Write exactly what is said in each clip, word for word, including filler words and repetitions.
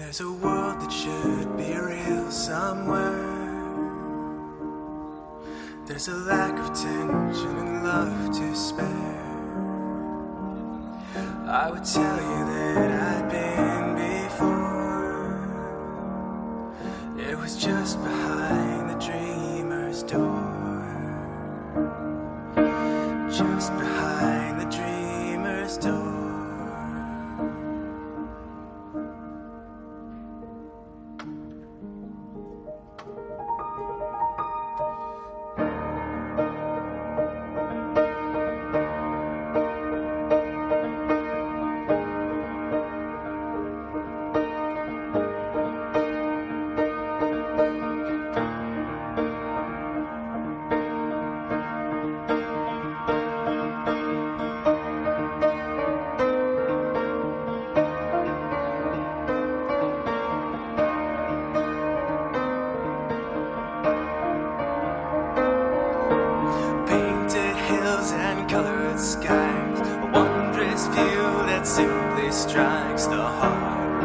There's a world that should be real somewhere. There's a lack of tension and love to spare. I would tell you that I'd been before. It was just behind the dreamer's door. Just behind the dreamer's door. Colored skies, a wondrous view that simply strikes the heart.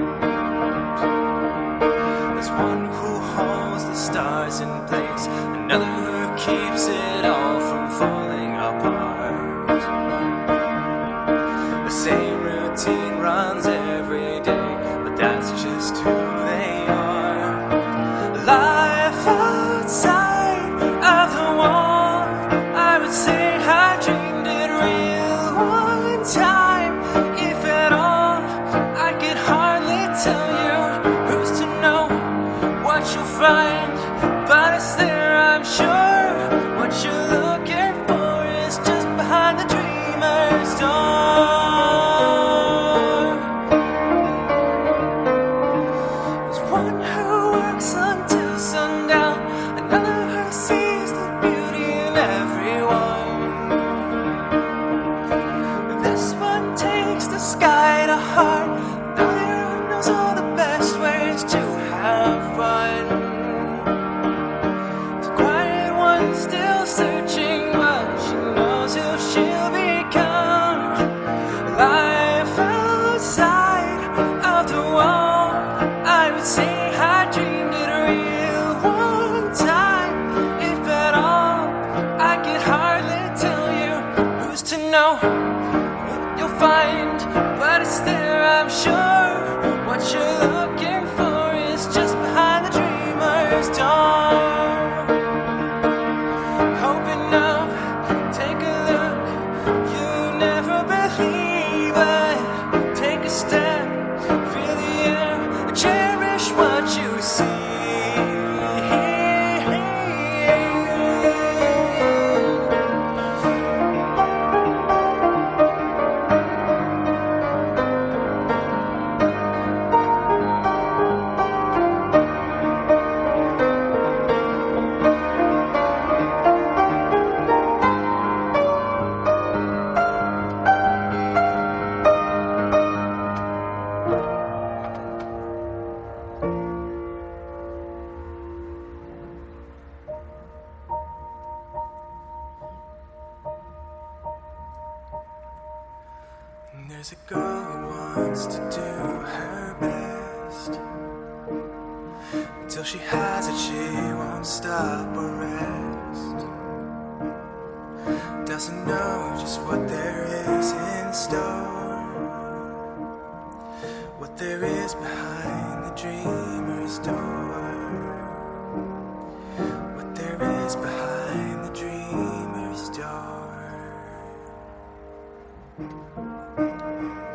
There's one who holds the stars in place, another who keeps it all from falling apart. The same routine runs every day, but that's just who they are. Life outside of the wall, I would say I dreamed it real one time. If at all, I could hardly tell you. Who's to know what you'll find? But it's there, I'm sure. What you're looking for is just behind the dreamer's door. There's one who works until sundown, another who sees the beauty in everyone. This one takes the sky to heart, another who knows all the best ways to have fun. The quiet one still searching, but she knows who she'll become. Life outside of the wall, I would say I dreamed it real one time. If at all, I could hardly tell you. Who's to know what you'll find? But it's there, I'm sure. What you're looking for is just behind the dreamer's door. Open up, take a look. You never believe it. Take a step, feel the air, cherish what you see. There's a girl who wants to do her best. Until she has it, she won't stop or rest. Doesn't know just what there is in store, what there is behind the dreamer's door, what there is behind the dreamer's door.